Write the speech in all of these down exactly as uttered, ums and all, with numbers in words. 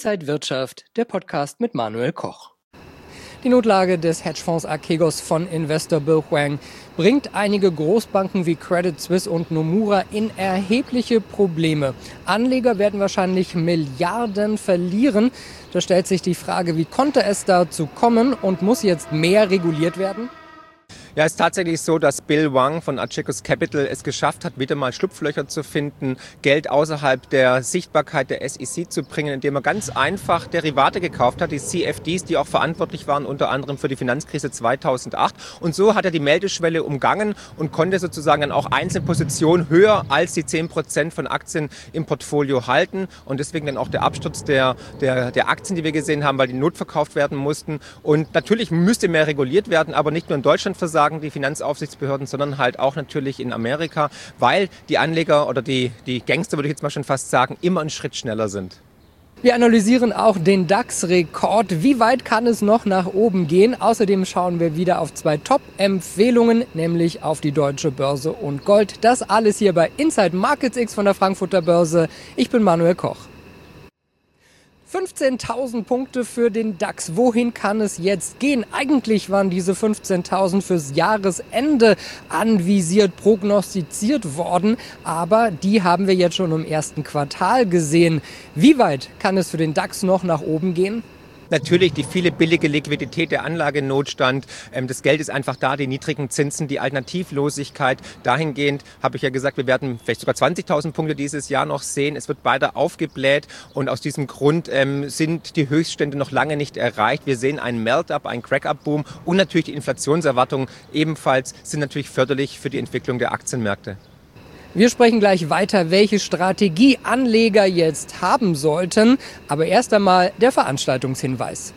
Inside Wirtschaft, der Podcast mit Manuel Koch. Die Notlage des Hedgefonds Archegos von Investor Bill Hwang bringt einige Großbanken wie Credit Suisse und Nomura in erhebliche Probleme. Anleger werden wahrscheinlich Milliarden verlieren. Da stellt sich die Frage, wie konnte es dazu kommen und muss jetzt mehr reguliert werden? Ja, es ist tatsächlich so, dass Bill Hwang von Archegos Capital es geschafft hat, wieder mal Schlupflöcher zu finden, Geld außerhalb der Sichtbarkeit der S E C zu bringen, indem er ganz einfach Derivate gekauft hat, die C F Ds, die auch verantwortlich waren, unter anderem für die Finanzkrise zweitausendacht. Und so hat er die Meldeschwelle umgangen und konnte sozusagen dann auch einzelne Positionen höher als die zehn Prozent von Aktien im Portfolio halten. Und deswegen dann auch der Absturz der, der, der Aktien, die wir gesehen haben, weil die notverkauft werden mussten. Und natürlich müsste mehr reguliert werden, aber nicht nur in Deutschland versagen die Finanzaufsichtsbehörden, sondern halt auch natürlich in Amerika, weil die Anleger oder die, die Gangster, würde ich jetzt mal schon fast sagen, immer einen Schritt schneller sind. Wir analysieren auch den DAX-Rekord. Wie weit kann es noch nach oben gehen? Außerdem schauen wir wieder auf zwei Top-Empfehlungen, nämlich auf die Deutsche Börse und Gold. Das alles hier bei Inside Markets X von der Frankfurter Börse. Ich bin Manuel Koch. fünfzehntausend Punkte für den DAX. Wohin kann es jetzt gehen? Eigentlich waren diese fünfzehntausend fürs Jahresende anvisiert, prognostiziert worden. Aber die haben wir jetzt schon im ersten Quartal gesehen. Wie weit kann es für den DAX noch nach oben gehen? Natürlich die viele billige Liquidität, der Anlagenotstand, ähm, das Geld ist einfach da, die niedrigen Zinsen, die Alternativlosigkeit. Dahingehend habe ich ja gesagt, wir werden vielleicht sogar zwanzigtausend Punkte dieses Jahr noch sehen. Es wird weiter aufgebläht und aus diesem Grund ähm, sind die Höchststände noch lange nicht erreicht. Wir sehen einen Melt-up, einen Crack-up-Boom und natürlich die Inflationserwartungen ebenfalls sind natürlich förderlich für die Entwicklung der Aktienmärkte. Wir sprechen gleich weiter, welche Strategie Anleger jetzt haben sollten. Aber erst einmal der Veranstaltungshinweis.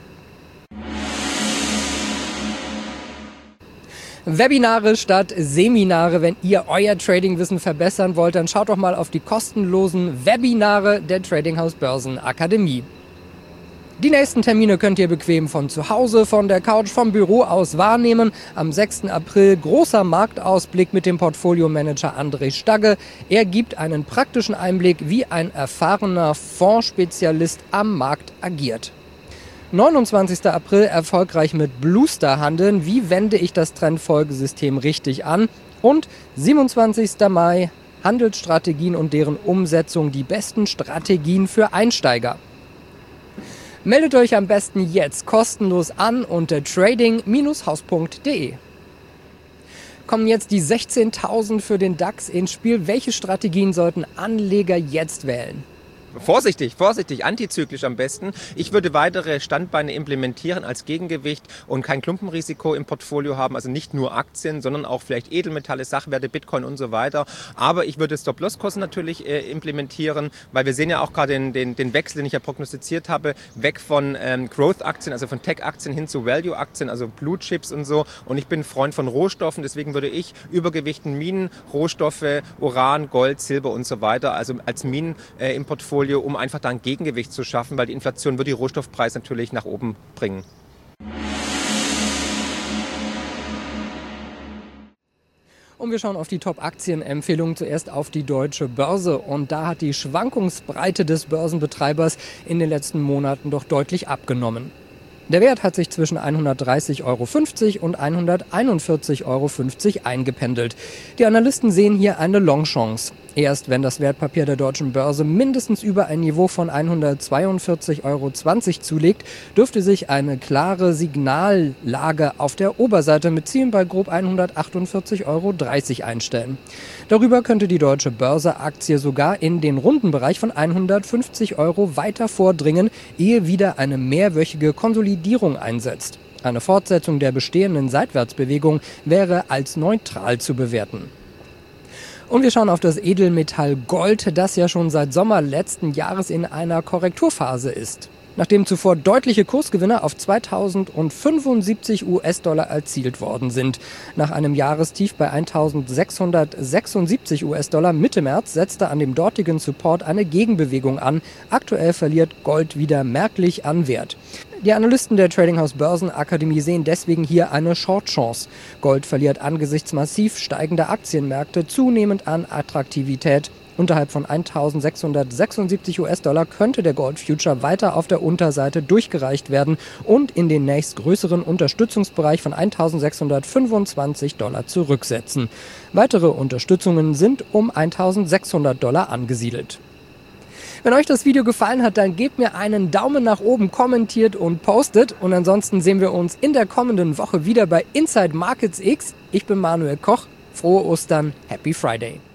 Webinare statt Seminare. Wenn ihr euer Tradingwissen verbessern wollt, dann schaut doch mal auf die kostenlosen Webinare der Tradinghaus Börsen Akademie. Die nächsten Termine könnt ihr bequem von zu Hause, von der Couch, vom Büro aus wahrnehmen. Am sechsten April großer Marktausblick mit dem Portfolio-Manager André Stagge. Er gibt einen praktischen Einblick, wie ein erfahrener Fondsspezialist am Markt agiert. neunundzwanzigsten April erfolgreich mit Bluestar handeln. Wie wende ich das Trendfolgesystem richtig an? Und siebenundzwanzigsten Mai Handelsstrategien und deren Umsetzung, die besten Strategien für Einsteiger. Meldet euch am besten jetzt kostenlos an unter trading Bindestrich haus punkt de. Kommen jetzt die sechzehntausend für den DAX ins Spiel. Welche Strategien sollten Anleger jetzt wählen? Vorsichtig, vorsichtig, antizyklisch am besten. Ich würde weitere Standbeine implementieren als Gegengewicht und kein Klumpenrisiko im Portfolio haben, also nicht nur Aktien, sondern auch vielleicht Edelmetalle, Sachwerte, Bitcoin und so weiter. Aber ich würde Stop-Loss-Kurse natürlich äh, implementieren, weil wir sehen ja auch gerade den, den, den Wechsel, den ich ja prognostiziert habe, weg von ähm, Growth-Aktien, also von Tech-Aktien hin zu Value-Aktien, also Blue Chips und so. Und ich bin Freund von Rohstoffen, deswegen würde ich Übergewichten Minen, Rohstoffe, Uran, Gold, Silber und so weiter, also als Minen äh, im Portfolio, um einfach da ein Gegengewicht zu schaffen, weil die Inflation wird die Rohstoffpreise natürlich nach oben bringen. Und wir schauen auf die Top-Aktien-Empfehlungen, zuerst auf die Deutsche Börse. Und da hat die Schwankungsbreite des Börsenbetreibers in den letzten Monaten doch deutlich abgenommen. Der Wert hat sich zwischen hundertdreißig Euro fünfzig und hunderteinundvierzig Euro fünfzig eingependelt. Die Analysten sehen hier eine Long-Chance. Erst wenn das Wertpapier der Deutschen Börse mindestens über ein Niveau von hundertzweiundvierzig Euro zwanzig zulegt, dürfte sich eine klare Signallage auf der Oberseite mit Zielen bei grob hundertachtundvierzig Euro dreißig einstellen. Darüber könnte die Deutsche Börse-Aktie sogar in den runden Bereich von hundertfünfzig Euro weiter vordringen, ehe wieder eine mehrwöchige Konsolidierung einsetzt. Eine Fortsetzung der bestehenden Seitwärtsbewegung wäre als neutral zu bewerten. Und wir schauen auf das Edelmetall Gold, das ja schon seit Sommer letzten Jahres in einer Korrekturphase ist. Nachdem zuvor deutliche Kursgewinne auf zweitausendfünfundsiebzig US-Dollar erzielt worden sind. Nach einem Jahrestief bei eintausendsechshundertsechsundsiebzig US-Dollar Mitte März setzte an dem dortigen Support eine Gegenbewegung an. Aktuell verliert Gold wieder merklich an Wert. Die Analysten der Tradinghaus Börsen Akademie sehen deswegen hier eine Short-Chance. Gold verliert angesichts massiv steigender Aktienmärkte zunehmend an Attraktivität Unterhalb von eintausendsechshundertsechsundsiebzig US-Dollar könnte der Gold Future weiter auf der Unterseite durchgereicht werden und in den nächstgrößeren Unterstützungsbereich von eintausendsechshundertfünfundzwanzig Dollar zurücksetzen. Weitere Unterstützungen sind um eintausendsechshundert Dollar angesiedelt. Wenn euch das Video gefallen hat, dann gebt mir einen Daumen nach oben, kommentiert und postet. Und ansonsten sehen wir uns in der kommenden Woche wieder bei Inside Markets X. Ich bin Manuel Koch. Frohe Ostern, Happy Friday.